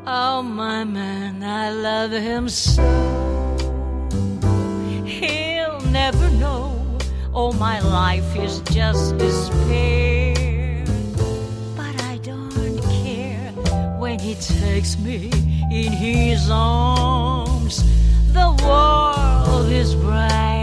Oh, my man, I love him so. He'll never know. Oh, my life is just despair. But I don't care when he takes me in his arms. The world is bright.